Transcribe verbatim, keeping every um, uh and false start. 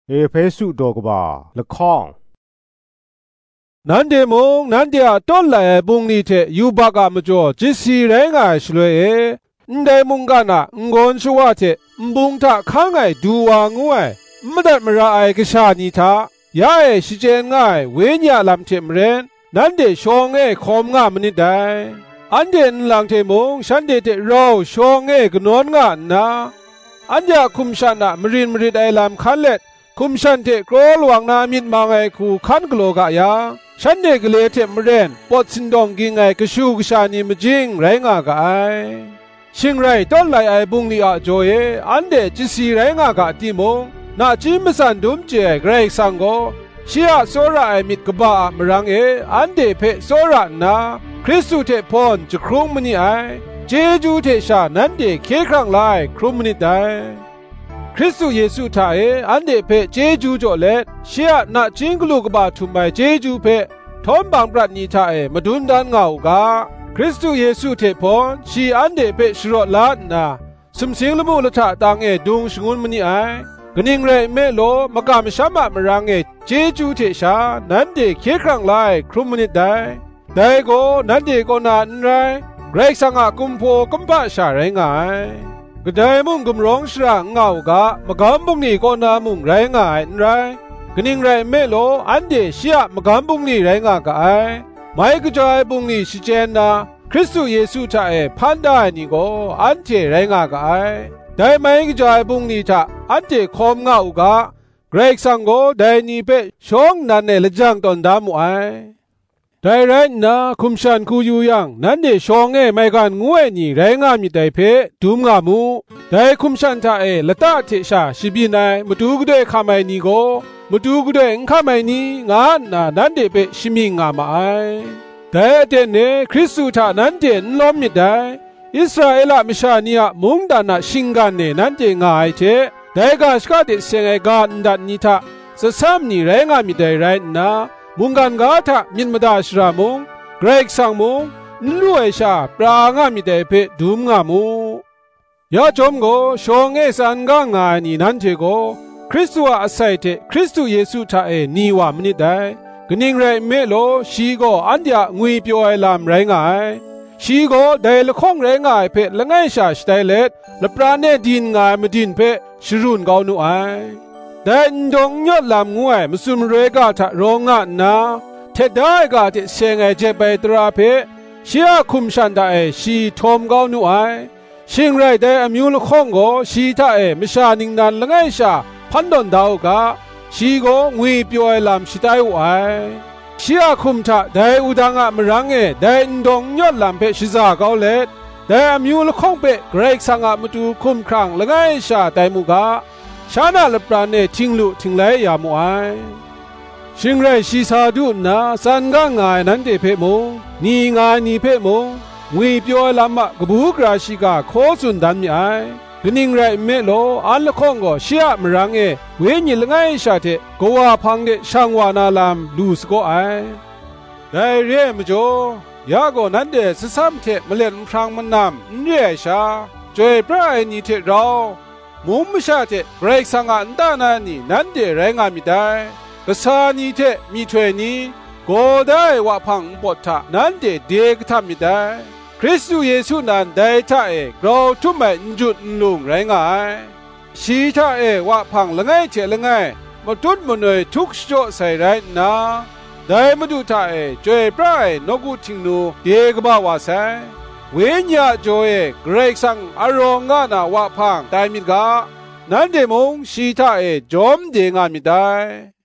เอเพสุดอกบาละข้องนันเดมงนันเดียต้นไหลบุงนี้เทยูบากามจ่อจิสีแรงไงชลวยอันเดมงกันนะงอนชัวเทบุงทะข้างไงดูวางงวยไม่ได้มาราไอกษานิทายาเอชิเจนไงเวียนยาลำเทมเรนนันเดชองเอคอมงามนิดได้อันเดนหลังเทมงฉันเดเทเราชองเอกนอนงานนะอันยาคุมชันนะมรินมริดไอลำคันเล็ดคุมชันเทโกรลวางนามิดมาไงคูขันกโลกะยาฉันเด็กเลเทมเรนปอดสินดองกิงไงกชูกชานีมจิงไรงากะไอชิงไรต้นไหลไอบุงลีอาโจเยอันเดจิสีไรงากะติมงนาจิมสันดุมเจเกรกสังโกเชียโซระไอมิดกบามรังเออันเดเพโซระนาคริสตุเทพอนจะครุงมณีไอเจจูเทชานันเดเคครั้งไลครุมมณีไดคริสตุเยซูทาเออันเดเพเจจูจ่อเลเชียนาจิงกลูกบาทุมไปเจจูเพทอมบางปรัชนีทาเอมาดุนดานเงากาคริสตุเยซูเทพอนชีอันเดเพชรอลาดนาสมเสียงละมุละทะตางเอดุงชงุนมณีไอกนิงเรเมโลมกามชามะมรังเอเจจูเทชานันเดเคครั้งไลครุมมณีไดแต่โกนันเดโกนาอันไรเกรกสังอากุมโพกัมปะชาไรงายก็ได้มุ่งกุมร้องสระเงากะมกำบุงนี่ก็นามุ่งไรงายไรกนิ่งไรเมโลอันเดเชียมกำบุงนี่ไรงากะไอไม่ก็จอยบุงนี่ชิเจนนาคริสตุเยซูทาเอพันได้นี่ก็อันเจไรงากะไอได้ไม่ก็จอยบุงนี่ทาอันเจคอมเงากะเกรกสังโกได้นี่เปช่องนันเนลจังตอนดามุไอได้ไรนะคุมชันคูยูยังนั่นเดชองเอไม่กันงวยนี่ไรงามีได้เพดูมงามูได้คุมชันทาเอละตาเทชาชิบินายมาดูกุเดคาไมนี่โกมาดูกุเดงคาไมนี่งานนะนั่นเดเปชิมิงามาไอแต่เดนเนคริสตุทานั่นเดนล้อมมิได้อิสราเอลมิชานียมุงดานะชิงกันเนนั่นเดงายเทแต่กาสกาเดเซงไอกันดันนิทาสสามนี่ไรงามีได้ไรนะมุงกันกาทะมินมดาชรามุงเกรกสังมุงนรวยชาปรางามิเดเพดูมงามูยาจอมโกชองเอสันกางานีนันเทโกคริสตัวอาศัยเทคริสตุเยซูทาเอนีวามนิได้กนิงไรเมโลชีโกอันเดียงุยเปียวไอลามไรงายชีโกได้ละข้องไรงายเพละไงชาสไตเลตละปราเนดินงายมดินเพชรุนกาวนุไอแต่ดงยอดลำงวยมุสุมเรกาทะโรงงานนาเทได้กาที่เซงไอเจไปตราเพเชียคุมชันได้ชีทอมกาวนุไอชิงไรได้อมิวลข้องโกชีทาเอมิชานิงนันละไงชาพันดอนดาวกาชีโกงุยเปียวไอลำชิตายวไอเชียคุมทะได้อุดังะมรังเอได้ดงยอดลำเพชิซากาวเลดได้อมิวลข้องเปเกรกสังะมุตูคุมครั้งละไงชาไดมุกาชานาลปราเนทิงลุทิงไลยามไอชิงไรชีซาดุนาสันกางายนันเดเพมงนีงายนีเพมงงุยเปียวไอลำมะกบูกราชิกาโคสุนดันมีไอกนิ่งไรเมโลอันละข้องก็เชียมรังเอเวญิลไงชาเทกวาพังเดช่างวานาลามลูสก็ไอได้เรียมจ่อยาโกนันเดสซัมเทมเล่นพรางมันนำเรียชาจอยพระไอนีเทเรามุมชาเทเกรกสังอันดานานีนันเดแรงามิได้กษานีเทมีถวยนี้ก็ได้ว่าพังปอดทะนันเดเดกทำมิได้คริสตุเยซูนันได้ท่าเอกเราทุกแม่จุดลุงไรงายชีท่าเอกว่าพังละไงเฉละไงมาทุดมันเลยทุกโจใส่ไรนะได้มาดูท่าเอกจอยพระนกุทิงนูเดกบ่าวาไซเวียนยาจอยเกรกสังอารมณ์งานาว่าพังได้มิดกานั้นเดมงชีท่าเอกจอมเดงามิได้